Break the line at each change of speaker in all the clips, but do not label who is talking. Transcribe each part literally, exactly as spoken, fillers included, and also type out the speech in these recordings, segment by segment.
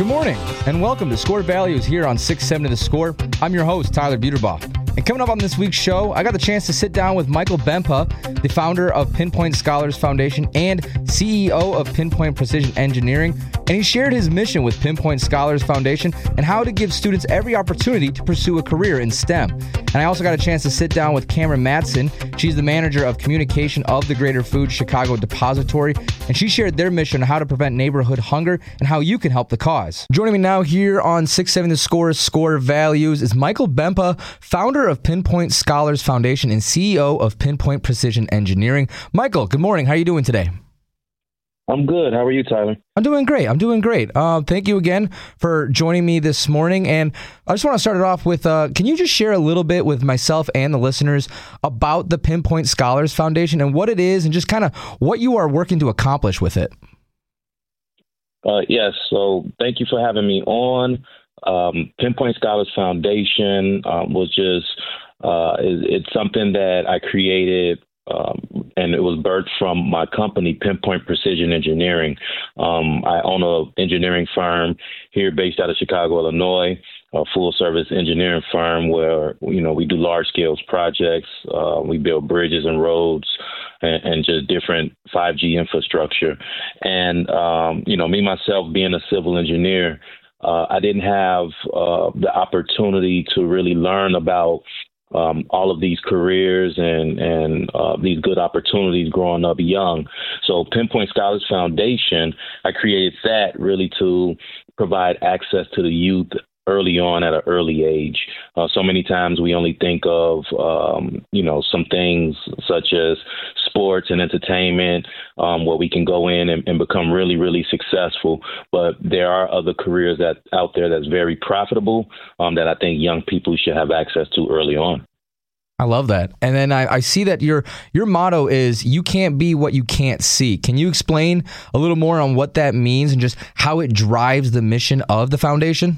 Good morning, and welcome to Score Values here on six seventy The Score. I'm your host, Tyler Buterbaugh. And coming up on this week's show, I got the chance to sit down with Michael Bempa, the founder of Pinpoint Scholars Foundation and C E O of Pinpoint Precision Engineering. And he shared his mission with Pinpoint Scholars Foundation and how to give students every opportunity to pursue a career in STEM. And I also got a chance to sit down with Cameron Madsen. She's the manager of communication of the Greater Food Chicago Depository. And she shared their mission on how to prevent neighborhood hunger and how you can help the cause. Joining me now here on six seventy The Score, Score Values, is Michael Bempa, founder of Pinpoint Scholars Foundation and C E O of Pinpoint Precision Engineering. Michael, good morning. How are you doing today?
I'm good. How are you, Tyler?
I'm doing great. I'm doing great. Uh, thank you again for joining me this morning. And I just want to start it off with, uh, can you just share a little bit with myself and the listeners about the Pinpoint Scholars Foundation and what it is and just kind of what you are working to accomplish with it?
Uh, yes. So thank you for having me on. Um, Pinpoint Scholars Foundation um, was just, uh, it, it's something that I created Um, and it was birthed from my company, Pinpoint Precision Engineering. Um, I own an engineering firm here based out of Chicago, Illinois, a full-service engineering firm where, you know, we do large-scale projects. Uh, we build bridges and roads and, and just different five G infrastructure. And, um, you know, me, myself, being a civil engineer, uh, I didn't have uh, the opportunity to really learn about Um, all of these careers and, and uh, these good opportunities growing up young. So Pinpoint Scholars Foundation, I created that really to provide access to the youth early on at an early age. Uh, so many times we only think of, um, you know, some things such as sports and entertainment um, where we can go in and, and become really, really successful. But there are other careers that out there that's very profitable um, that I think young people should have access to early on.
I love that. And then I, I see that your your motto is you can't be what you can't see. Can you explain a little more on what that means and just how it drives the mission of the foundation?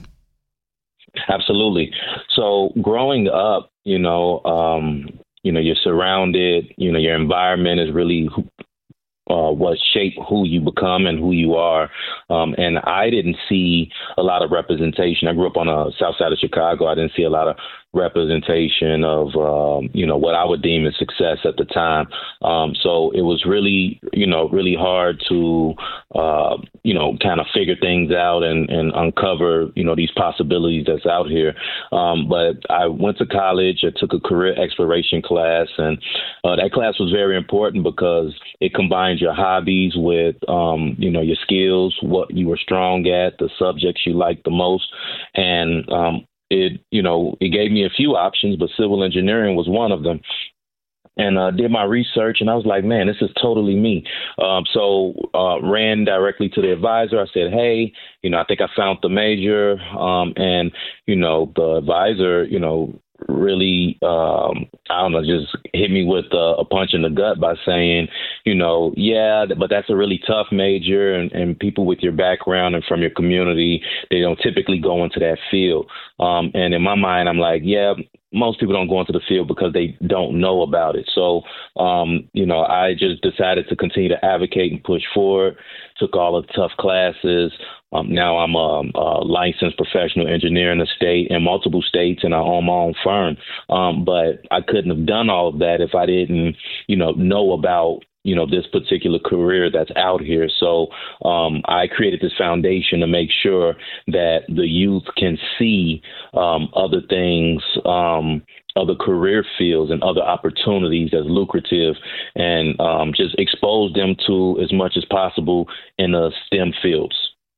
Absolutely. So growing up, you know, um, you know, you're surrounded, you know, your environment is really uh, what shape who you become and who you are. Um, and I didn't see a lot of representation. I grew up on the south side of Chicago. I didn't see a lot of representation of, um, you know, what I would deem as success at the time. Um, so it was really, you know, really hard to, uh, you know, kind of figure things out and, and uncover, you know, these possibilities that's out here. Um, but I went to college. I took a career exploration class, and uh, that class was very important because it combines your hobbies with, um, you know, your skills, what you were strong at, the subjects you liked the most. And, um, It, you know, it gave me a few options, but civil engineering was one of them. And uh, did my research, and I was like, man, this is totally me. Um, so uh, ran directly to the advisor. I said, hey, you know, I think I found the major. Um, and, you know, the advisor, you know, really, um, I don't know, just hit me with a, a punch in the gut by saying, you know, yeah, but that's a really tough major, and, and people with your background and from your community, they don't typically go into that field. Um, and in my mind, I'm like, yeah, most people don't go into the field because they don't know about it. So, um, you know, I just decided to continue to advocate and push forward, took all the tough classes. Um, now I'm a, a licensed professional engineer in the state, in multiple states, and I own my own firm. Um, but I couldn't have done all of that if I didn't, you know, know about, you know, this particular career that's out here. So um, I created this foundation to make sure that the youth can see um, other things, um, other career fields and other opportunities as lucrative, and um, just expose them to as much as possible in the STEM fields.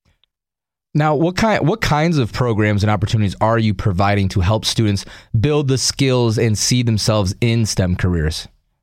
Now, what kind what kinds of programs and opportunities are you providing to help students build the skills and see themselves in STEM careers?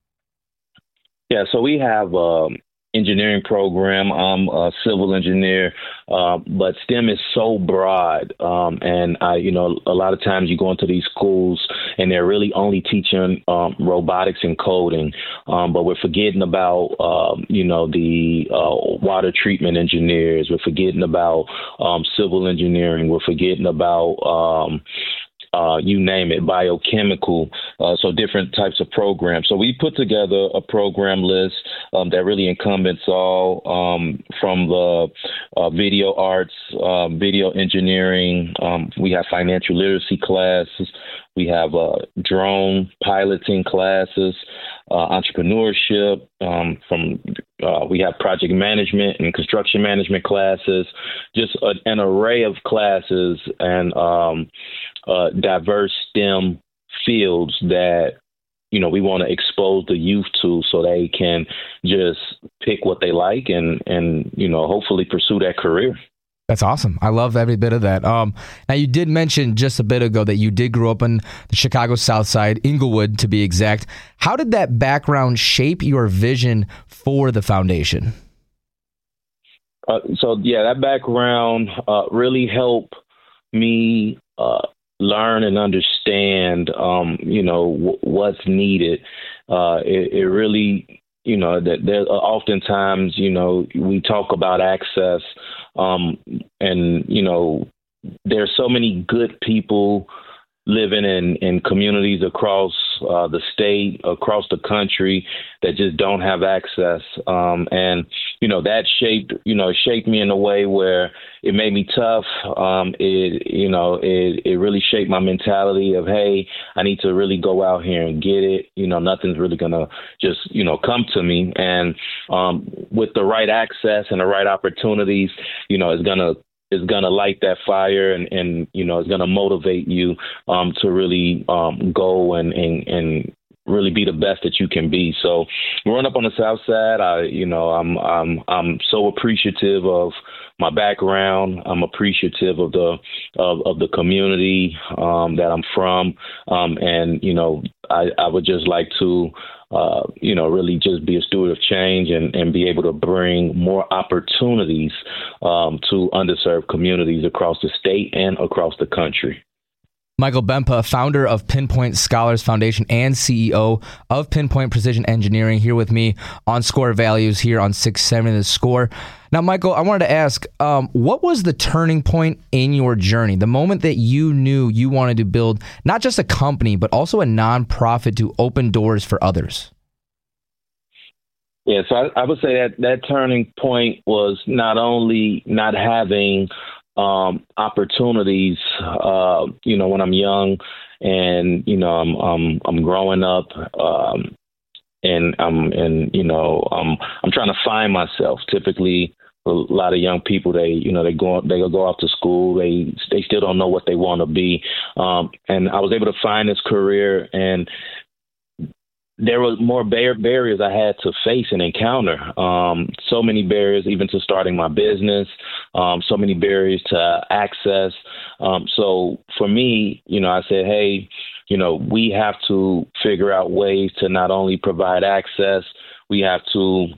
Yeah, so we have um, engineering program. I'm a civil engineer, uh, but STEM is so broad. Um, and, I, you know, a lot of times you go into these schools and they're really only teaching um, robotics and coding. Um, but we're forgetting about, um, you know, the uh, water treatment engineers. We're forgetting about um, civil engineering. We're forgetting about um uh, you name it, biochemical, uh, so different types of programs. So we put together a program list um, that really encompasses all um, from the uh, video arts, uh, video engineering. Um, we have financial literacy classes. We have uh, drone piloting classes, uh, entrepreneurship. Um, from uh, we have project management and construction management classes. Just a, an array of classes and um, uh, diverse STEM fields that you know we want to expose the youth to, so they can just pick what they like and and you know hopefully pursue that career.
That's awesome. I love every bit of that. Um, now, you did mention just a bit ago that you did grow up in the Chicago South Side, Inglewood to be exact. How did that background shape your vision for the foundation?
Uh, so, yeah, that background uh, really helped me uh, learn and understand, um, you know, w- what's needed. Uh, it, it really... You know, that there oftentimes, you know, we talk about access um, and, you know, there's so many good people living in, in communities across uh, the state, across the country that just don't have access. Um, and, you know, that shaped, you know, shaped me in a way where it made me tough. Um, it, you know, it, it really shaped my mentality of, hey, I need to really go out here and get it. You know, nothing's really going to just, you know, come to me. And um, with the right access and the right opportunities, you know, it's going to, is going to light that fire and, and, you know, it's going to motivate you um, to really um, go and, and, and really be the best that you can be. So growing up on the South Side, I, you know, I'm, I'm, I'm so appreciative of my background. I'm appreciative of the, of, of the community um, that I'm from. Um, and, you know, I, I would just like to, Uh, you know, really just be a steward of change and, and be able to bring more opportunities um, to underserved communities across the state and across the country.
Michael Bempa, founder of Pinpoint Scholars Foundation and C E O of Pinpoint Precision Engineering, here with me on Score Values here on six seventy The Score. Now, Michael, I wanted to ask, um, what was the turning point in your journey, the moment that you knew you wanted to build not just a company, but also a nonprofit to open doors for others?
Yeah, so I, I would say that that turning point was not only not having um, opportunities, uh, you know, when I'm young and, you know, I'm, I'm, I'm growing up, um, and I'm, and, you know, um, I'm trying to find myself. Typically, a lot of young people, they, you know, they go, they go off to school. They, they still don't know what they want to be. Um, and I was able to find this career, and there were more bar- barriers I had to face and encounter. Um, so many barriers, even to starting my business, um, so many barriers to access. Um, so for me, you know, I said, hey, you know, we have to figure out ways to not only provide access, we have to,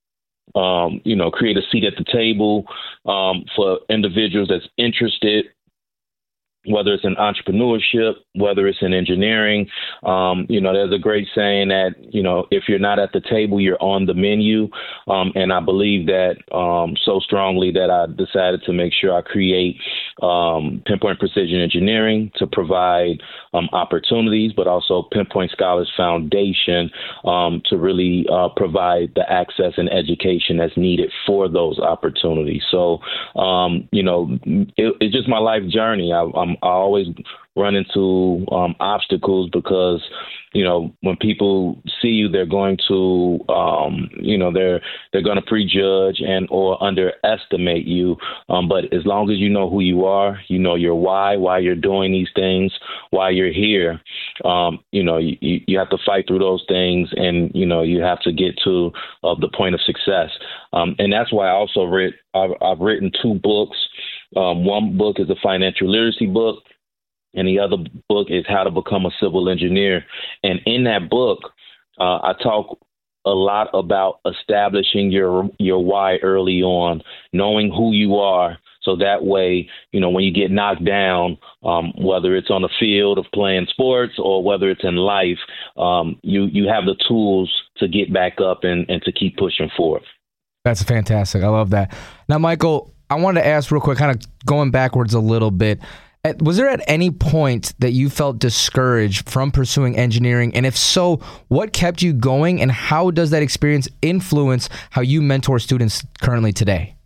um, you know, create a seat at the table um, for individuals that's interested, whether it's in entrepreneurship, whether it's in engineering. Um, you know, there's a great saying that, you know, if you're not at the table, you're on the menu. Um, and I believe that um, so strongly that I decided to make sure I create um, Pinpoint Precision Engineering to provide um, opportunities, but also Pinpoint Scholars Foundation um, to really uh, provide the access and education that's needed for those opportunities. So, um, you know, it, it's just my life journey. I, I'm I always run into um, obstacles because, you know, when people see you, they're going to, um, you know, they're they're going to prejudge and or underestimate you. Um, but as long as you know who you are, you know your why, why you're doing these things, why you're here, um, you know, you, you have to fight through those things, and, you know, you have to get to uh, the point of success. Um, and that's why I also read, I've, I've written two books. Um, one book is a financial literacy book, and the other book is How to Become a Civil Engineer. And in that book, uh, I talk a lot about establishing your your why early on, knowing who you are, so that way, you know, when you get knocked down, um, whether it's on the field of playing sports or whether it's in life, um, you you have the tools to get back up and, and to keep pushing forward.
That's fantastic. I love that. Now, Michael, I wanted to ask real quick, kind of going backwards a little bit. At, was there at any point that you felt discouraged from pursuing engineering? And if so, what kept you going, and how does that experience influence how you mentor students currently today?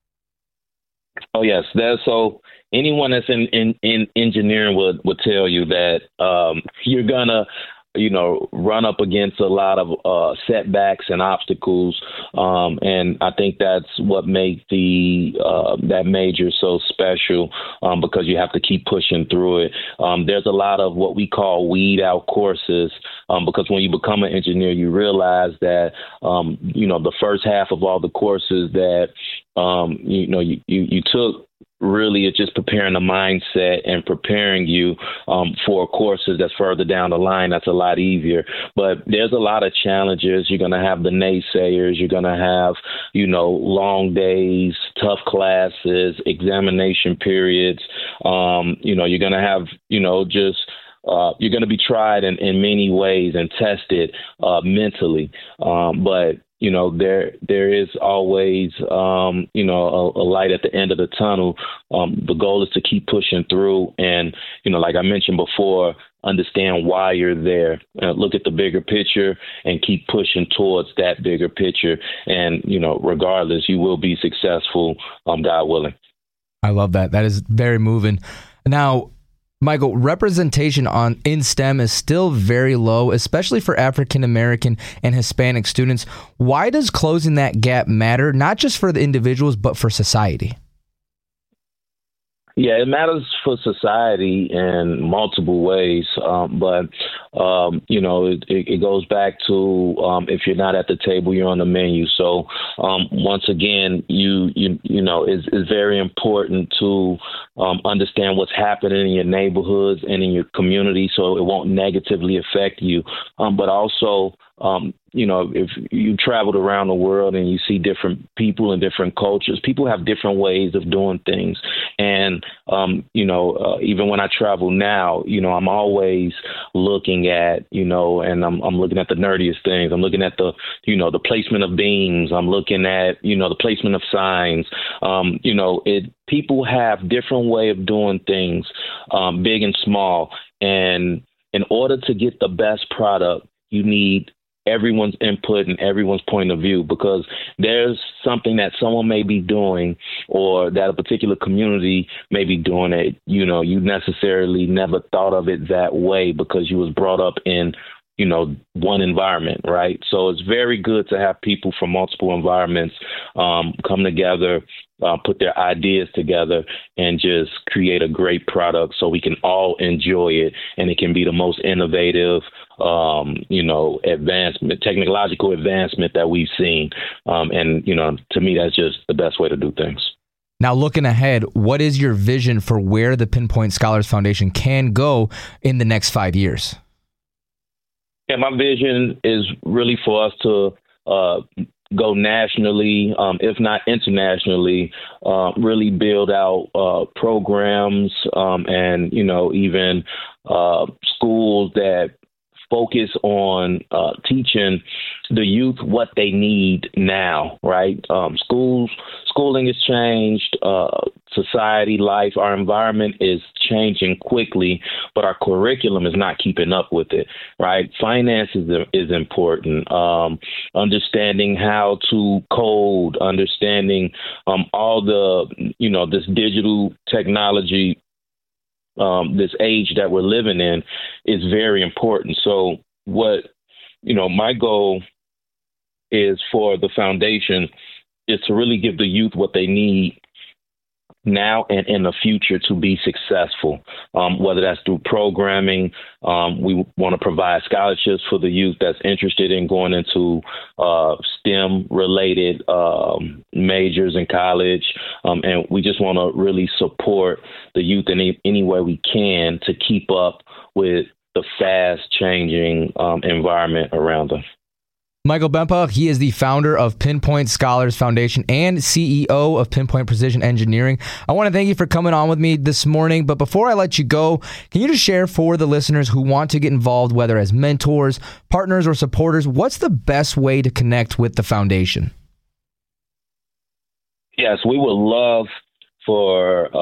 Oh, yes. That's so anyone that's in, in, in engineering would, would tell you that um, you're going to, you know, run up against a lot of uh, setbacks and obstacles. Um, and I think that's what makes the uh, that major so special, um, because you have to keep pushing through it. Um, there's a lot of what we call weed out courses, um, because when you become an engineer, you realize that, um, you know, the first half of all the courses that, um, you know, you, you, you took, really it's just preparing the mindset and preparing you um, for courses that's further down the line. That's a lot easier. But there's a lot of challenges. You're going to have the naysayers. You're going to have, you know, long days, tough classes, examination periods. Um, you know, you're going to have, you know, just Uh, you're going to be tried in, in many ways and tested uh, mentally. Um, but, you know, there there is always, um, you know, a, a light at the end of the tunnel. Um, the goal is to keep pushing through and, you know, like I mentioned before, understand why you're there. Uh, look at the bigger picture and keep pushing towards that bigger picture. And, you know, regardless, you will be successful, um, God willing.
I love that. That is very moving. Now, Michael, representation on in STEM is still very low, especially for African American and Hispanic students. Why does closing that gap matter, not just for the individuals, but for society?
Yeah, it matters for society in multiple ways, um, but um, you know, it, it goes back to um, if you're not at the table, you're on the menu. So um, once again, you you you know, it's, it's very important to um, understand what's happening in your neighborhoods and in your community, so it won't negatively affect you. Um, but also, Um, you know, if you traveled around the world and you see different people and different cultures, people have different ways of doing things. And, um, you know, uh, even when I travel now, you know, I'm always looking at, you know, and I'm, I'm looking at the nerdiest things. I'm looking at the, you know, the placement of beams. I'm looking at, you know, the placement of signs. Um, you know, it people have different way of doing things, um, big and small. And in order to get the best product, you need everyone's input and everyone's point of view, because there's something that someone may be doing or that a particular community may be doing that, you know, you necessarily never thought of it that way because you was brought up in, you know, one environment, right? So it's very good to have people from multiple environments um, come together, uh, put their ideas together, and just create a great product so we can all enjoy it, and it can be the most innovative, um, you know, advancement, technological advancement that we've seen. Um, and, you know, to me, that's just the best way to do things.
Now, looking ahead, what is your vision for where the Pinpoint Scholars Foundation can go in the next five years?
Yeah, my vision is really for us to uh, go nationally, um, if not internationally, uh, really build out uh, programs um, and, you know, even uh, schools that focus on uh, teaching the youth what they need now, right? Um, schools, schooling has changed, uh, society, life, our environment is changing quickly, but our curriculum is not keeping up with it, right? Finance is, is important. Um, understanding how to code, understanding um, all the, you know, this digital technology, Um, this age that we're living in is very important. So what, you know, my goal is for the foundation is to really give the youth what they need now and in the future to be successful, um, whether that's through programming. Um, we want to provide scholarships for the youth that's interested in going into uh, STEM-related um, majors in college. Um, and we just want to really support the youth in any, any way we can to keep up with the fast-changing um, environment around us.
Michael Bempa, he is the founder of Pinpoint Scholars Foundation and C E O of Pinpoint Precision Engineering. I want to thank you for coming on with me this morning. But before I let you go, can you just share for the listeners who want to get involved, whether as mentors, partners, or supporters, what's the best way to connect with the foundation?
Yes, we would love for uh,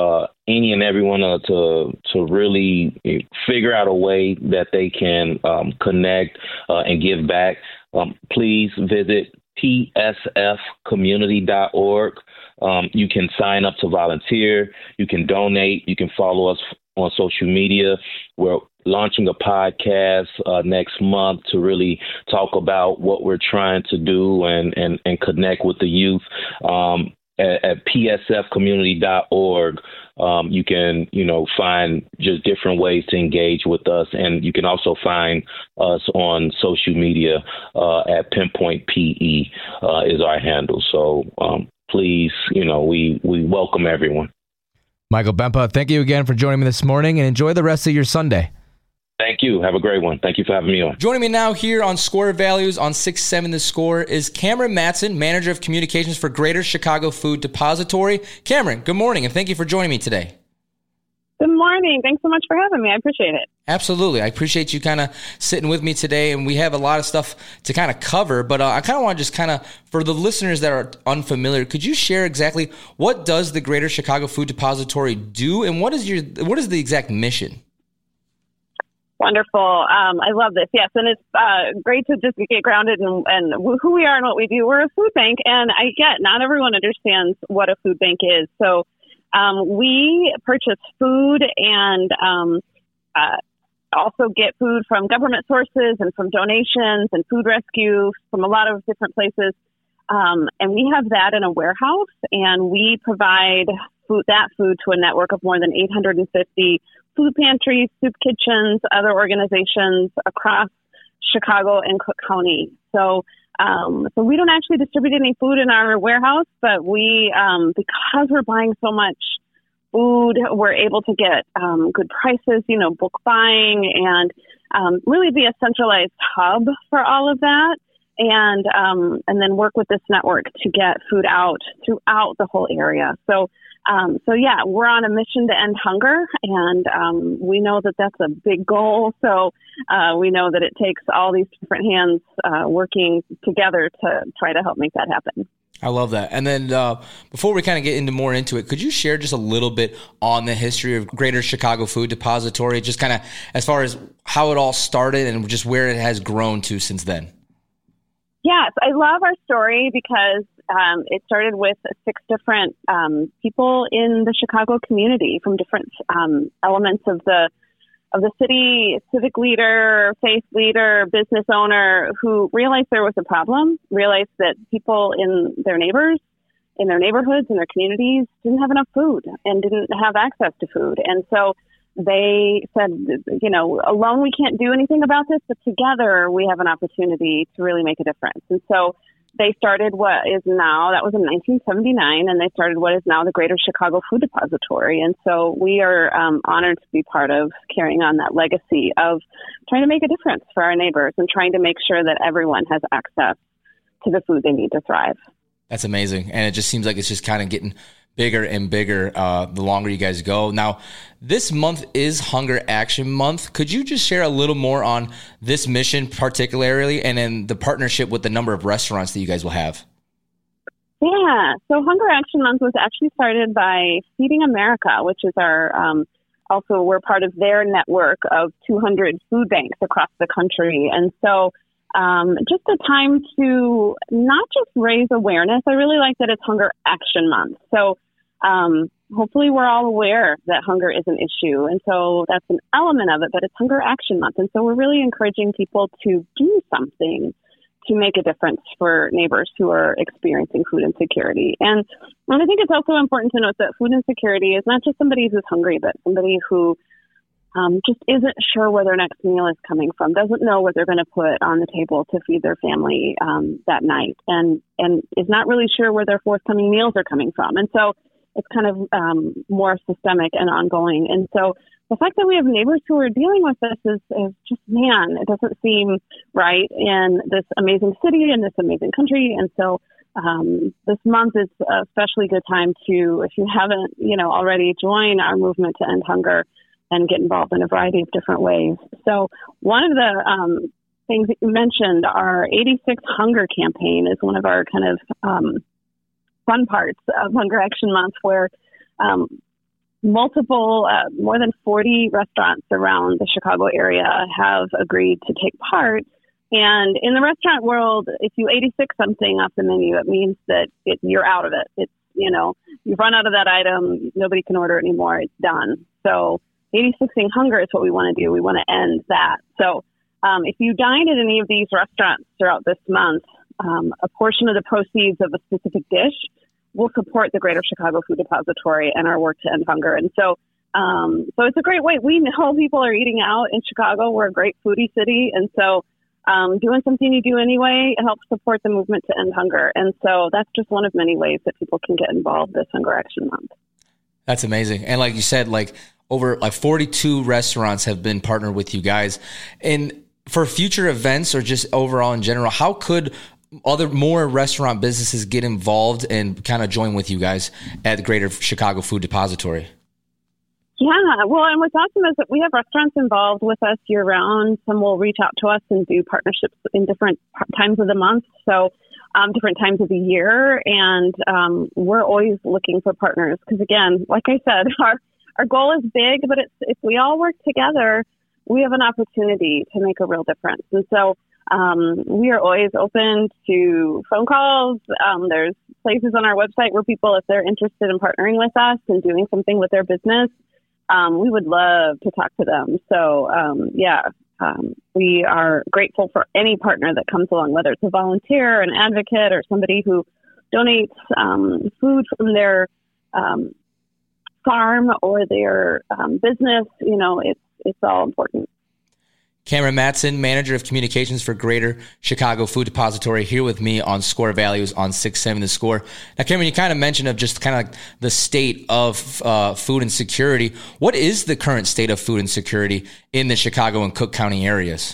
any and everyone uh, to to really figure out a way that they can um, connect uh, and give back. Um, please visit P S F community dot org. Um, you can sign up to volunteer. You can donate. You can follow us on social media. We're launching a podcast uh, next month to really talk about what we're trying to do and, and, and connect with the youth. Um, at, at P S F community dot org, um, you can, you know, find just different ways to engage with us. And you can also find us on social media uh, at Pinpoint P E uh, is our handle. So um, please, you know, we, we welcome everyone.
Michael Bempa, thank you again for joining me this morning, and enjoy the rest of your Sunday.
Thank you. Have a great one. Thank you for having me on.
Joining me now here on Score Values on six seven The Score is Cameron Matson, Manager of Communications for Greater Chicago Food Depository. Cameron, good morning, and thank you for joining me today.
Good morning. Thanks so much for having me. I appreciate it.
Absolutely. I appreciate you kind of sitting with me today, and we have a lot of stuff to kind of cover, but uh, I kind of want to just kind of, for the listeners that are unfamiliar, could you share exactly what does the Greater Chicago Food Depository do, and what is your what is the exact mission?
Wonderful. Um, I love this. Yes, and it's uh, great to just get grounded in, in who we are and what we do. We're a food bank, and I get not everyone understands what a food bank is. So um, we purchase food and um, uh, also get food from government sources and from donations and food rescue from a lot of different places. Um, and we have that in a warehouse, and we provide food, that food to a network of more than eight hundred fifty food pantries, soup kitchens, other organizations across Chicago and Cook County. So, um, so we don't actually distribute any food in our warehouse, but we, um, because we're buying so much food, we're able to get um, good prices, you know, bulk buying, and um, really be a centralized hub for all of that. And um, and then work with this network to get food out throughout the whole area. So, um, so yeah, we're on a mission to end hunger, and um, we know that that's a big goal. So uh, we know that it takes all these different hands uh, working together to try to help make that happen.
I love that. And then uh, before we kind of get into more into it, could you share just a little bit on the history of Greater Chicago Food Depository, just kind of as far as how it all started and just where it has grown to since then?
Yes, I love our story because um, it started with six different um, people in the Chicago community from different um, elements of the of the city, civic leader, faith leader, business owner, who realized there was a problem, realized that people in their neighbors, in their neighborhoods, in their communities didn't have enough food and didn't have access to food. And so they said, you know, alone we can't do anything about this, but together we have an opportunity to really make a difference. And so they started what is now, that was in nineteen seventy-nine, and they started what is now the Greater Chicago Food Depository. And so we are um, honored to be part of carrying on that legacy of trying to make a difference for our neighbors and trying to make sure that everyone has access to the food they need to thrive.
That's amazing. And it just seems like it's just kind of getting bigger and bigger uh, the longer you guys go. Now, this month is Hunger Action Month. Could you just share a little more on this mission particularly, and then the partnership with the number of restaurants that you guys will have?
Yeah, so Hunger Action Month was actually started by Feeding America, which is our, um, also we're part of their network of two hundred food banks across the country. And so Um, just a time to not just raise awareness. I really like that it's Hunger Action Month. So um, hopefully we're all aware that hunger is an issue. And so that's an element of it, but it's Hunger Action Month. And so we're really encouraging people to do something to make a difference for neighbors who are experiencing food insecurity. And, and I think it's also important to note that food insecurity is not just somebody who's hungry, but somebody who Um, just isn't sure where their next meal is coming from, doesn't know what they're going to put on the table to feed their family um, that night, and, and is not really sure where their forthcoming meals are coming from. And so it's kind of um, more systemic and ongoing. And so the fact that we have neighbors who are dealing with this is, is just, man, it doesn't seem right in this amazing city and this amazing country. And so um, this month is a especially good time to, if you haven't, you know, already join our movement to end hunger and get involved in a variety of different ways. So one of the um, things that you mentioned, our eighty-six Hunger campaign is one of our kind of um, fun parts of Hunger Action Month, where um, multiple, uh, more than forty restaurants around the Chicago area have agreed to take part. And in the restaurant world, if you eighty-six something off the menu, it means that it, you're out of it. It's, you know, you've run out of that item. Nobody can order it anymore. It's done. So eighty-sixing hunger is what we want to do. We want to end that. So um, if you dine at any of these restaurants throughout this month, um, a portion of the proceeds of a specific dish will support the Greater Chicago Food Depository and our work to end hunger. And so um, so it's a great way. We know people are eating out in Chicago. We're a great foodie city. And so um, doing something you do anyway, it helps support the movement to end hunger. And so that's just one of many ways that people can get involved this Hunger Action Month.
That's amazing. And like you said, like over like forty-two restaurants have been partnered with you guys. And for future events or just overall in general, how could other more restaurant businesses get involved and kind of join with you guys at the Greater Chicago Food Depository?
Yeah, well, and what's awesome is that we have restaurants involved with us year round. Some will reach out to us and do partnerships in different times of the month, so um, different times of the year. And um, we're always looking for partners because, again, like I said, our our goal is big, but it's, if we all work together, we have an opportunity to make a real difference. And so um, we are always open to phone calls. Um, there's places on our website where people, if they're interested in partnering with us and doing something with their business, um, we would love to talk to them. So, um, yeah, um, we are grateful for any partner that comes along, whether it's a volunteer, an advocate, or somebody who donates um, food from their um, farm or their um, business. You know, it's it's all important.
Cameron Matson, Manager of Communications for Greater Chicago Food Depository, here with me on Score Values on six seventy The Score. Now, Cameron, you kind of mentioned of just kind of like the state of uh, food insecurity. What is the current state of food insecurity in the Chicago and Cook County areas?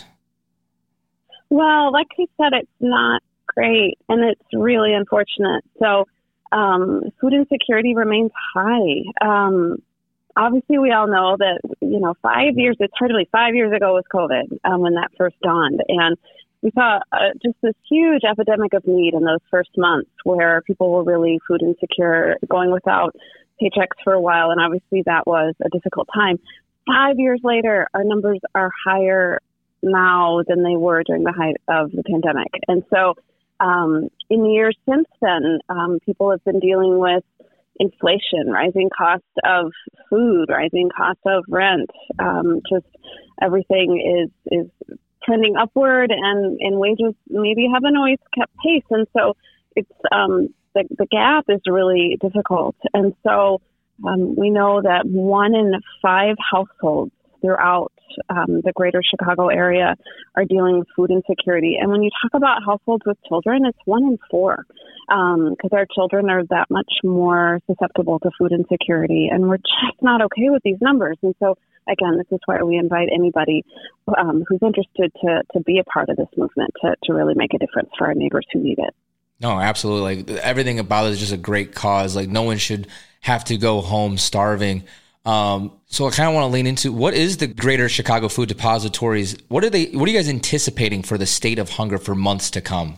Well, like I said, it's not great, and it's really unfortunate. So um, food insecurity remains high. Um Obviously, we all know that, you know, five years, it's hardly five years ago was COVID um, when that first dawned. And we saw uh, just this huge epidemic of need in those first months where people were really food insecure, going without paychecks for a while. And obviously that was a difficult time. Five years later, our numbers are higher now than they were during the height of the pandemic. And so um, in the years since then, um, people have been dealing with inflation, rising cost of food, rising cost of rent. Um, just everything is is trending upward, and, and wages maybe haven't always kept pace. And so it's um, the the gap is really difficult. And so um, we know that one in five households throughout um, the Greater Chicago area are dealing with food insecurity. And when you talk about households with children, it's one in four, because um, our children are that much more susceptible to food insecurity. And we're just not okay with these numbers. And so, again, this is why we invite anybody um, who's interested to to be a part of this movement to, to really make a difference for our neighbors who need it.
No, absolutely. Like everything about it is just a great cause. Like no one should have to go home starving. Um, so I kind of want to lean into what is the Greater Chicago Food Depositories? What are they, what are you guys anticipating for the state of hunger for months to come?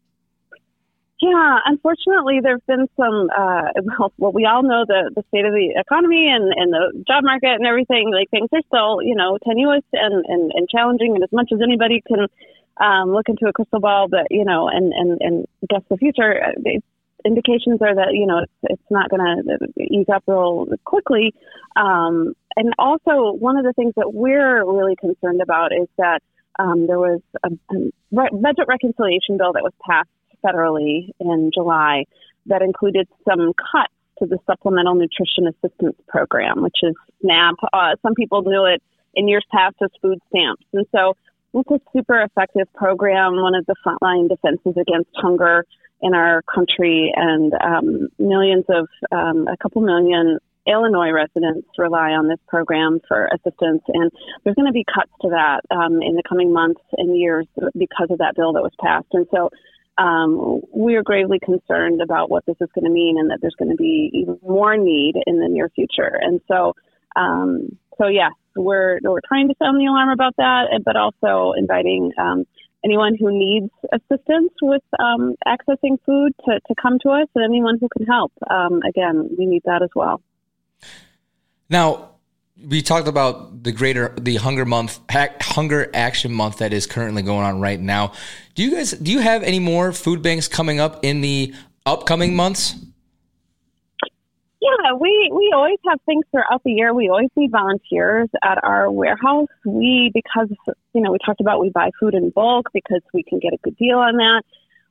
Yeah, unfortunately, there have been some, uh, well, we all know the, the state of the economy and, and the job market and everything. Like things are still, you know, tenuous and, and, and challenging. And as much as anybody can um, look into a crystal ball, but, you know, and, and, and guess the future, it's, indications are that, you know, it's, it's not going to ease up real quickly. Um, and also, one of the things that we're really concerned about is that um, there was a, a re- budget reconciliation bill that was passed federally in July that included some cuts to the Supplemental Nutrition Assistance Program, which is SNAP. Uh, some people knew it in years past as food stamps. And so it's a super effective program, one of the frontline defenses against hunger in our country, and um, millions of, um, a couple million Illinois residents rely on this program for assistance. And there's going to be cuts to that um, in the coming months and years because of that bill that was passed. And so um, we are gravely concerned about what this is going to mean, and that there's going to be even more need in the near future. And so, um, so yes, we're, we're trying to sound the alarm about that, but also inviting um, anyone who needs assistance with um, accessing food to, to come to us, and anyone who can help. Um, again, we need that as well.
Now, we talked about the greater, the Hunger Month, Hunger Action Month that is currently going on right now. Do you guys, do you have any more food banks coming up in the upcoming months?
Yeah, we, we always have things throughout the year. We always need volunteers at our warehouse. We, because, you know, we talked about we buy food in bulk because we can get a good deal on that.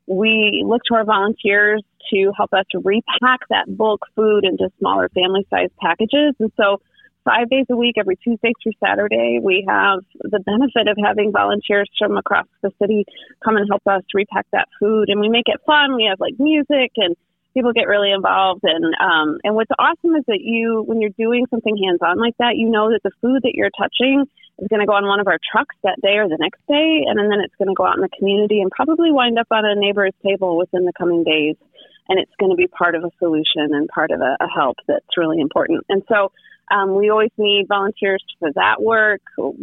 We look to our volunteers to help us repack that bulk food into smaller family-sized packages. And so five days a week, every Tuesday through Saturday, we have the benefit of having volunteers from across the city come and help us repack that food. And we make it fun. We have like music and people get really involved. And um, and what's awesome is that you, when you're doing something hands-on like that, you know that the food that you're touching is going to go on one of our trucks that day or the next day. And then it's going to go out in the community and probably wind up on a neighbor's table within the coming days. And it's going to be part of a solution and part of a, a help that's really important. And so Um, we always need volunteers for that work.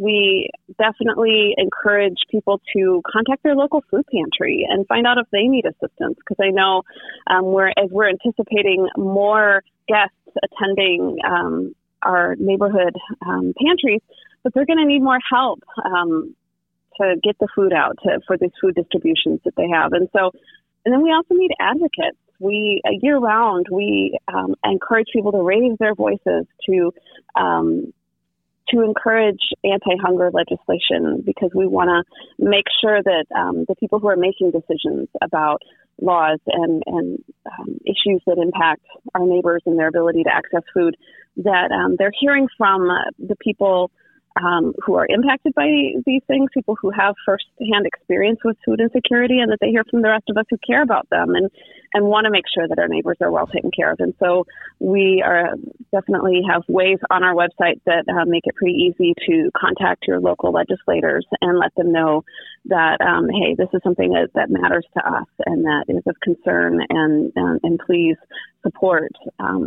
We definitely encourage people to contact their local food pantry and find out if they need assistance, because I know um, we're as we're anticipating more guests attending um, our neighborhood um, pantries, but they're going to need more help um, to get the food out to, for these food distributions that they have. And so, and then we also need advocates. We, uh, year round, we um, encourage people to raise their voices to um, to encourage anti-hunger legislation, because we want to make sure that um, the people who are making decisions about laws and, and um, issues that impact our neighbors and their ability to access food, that um, they're hearing from uh, the people Um, who are impacted by these things, people who have first-hand experience with food insecurity, and that they hear from the rest of us who care about them and, and want to make sure that our neighbors are well taken care of. And so we are definitely have ways on our website that uh, make it pretty easy to contact your local legislators and let them know that, um, hey, this is something that, that matters to us and that is of concern, and, and, and please support um,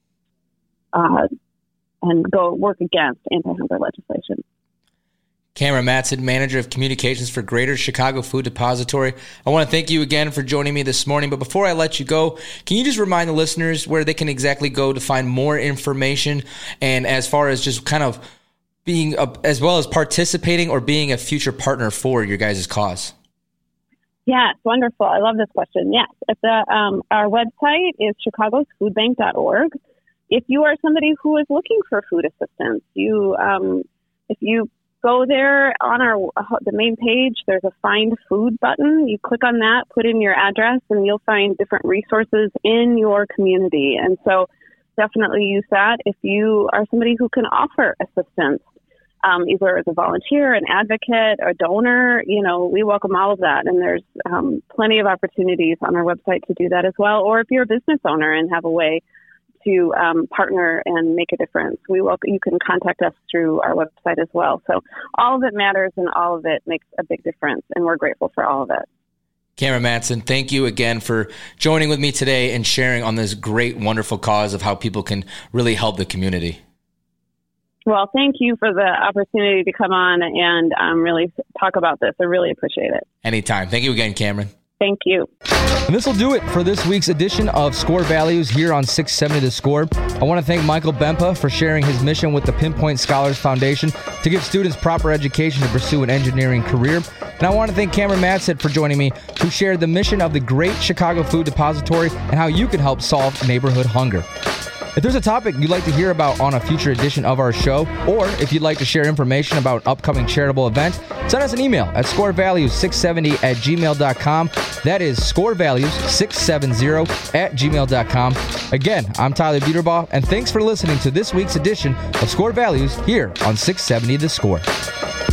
uh and go work against anti-hunger legislation.
Cameron Matson, Manager of Communications for Greater Chicago Food Depository. I want to thank you again for joining me this morning. But before I let you go, can you just remind the listeners where they can exactly go to find more information, and as far as just kind of being, a, as well as participating or being a future partner for your guys' cause?
Yes, wonderful. I love this question. Yes, at the, um, our website is chicagos food bank dot org. If you are somebody who is looking for food assistance, you um, if you go there on our the main page, there's a Find Food button. You click on that, put in your address, and you'll find different resources in your community. And so definitely use that. If you are somebody who can offer assistance, um, either as a volunteer, an advocate, a donor, you know, we welcome all of that. And there's um, plenty of opportunities on our website to do that as well. Or if you're a business owner and have a way to um, partner and make a difference, we welcome, you can contact us through our website as well. So all of it matters, and all of it makes a big difference, and we're grateful for all of it.
Cameron Matson, thank you again for joining with me today and sharing on this great, wonderful cause of how people can really help the community.
Well, thank you for the opportunity to come on and um, really talk about this. I really appreciate it.
Anytime. Thank you again, Cameron.
Thank you.
And this will do it for this week's edition of Score Values here on six seventy The Score. I want to thank Michael Bempa for sharing his mission with the Pinpoint Scholars Foundation to give students proper education to pursue an engineering career. And I want to thank Cameron Matson for joining me, who shared the mission of the Great Chicago Food Depository and how you can help solve neighborhood hunger. If there's a topic you'd like to hear about on a future edition of our show, or if you'd like to share information about an upcoming charitable event, send us an email at scorevalues six seventy at gmail dot com. That is scorevalues six seventy at gmail dot com. Again, I'm Tyler Buterbaugh, and thanks for listening to this week's edition of Score Values here on six seventy The Score.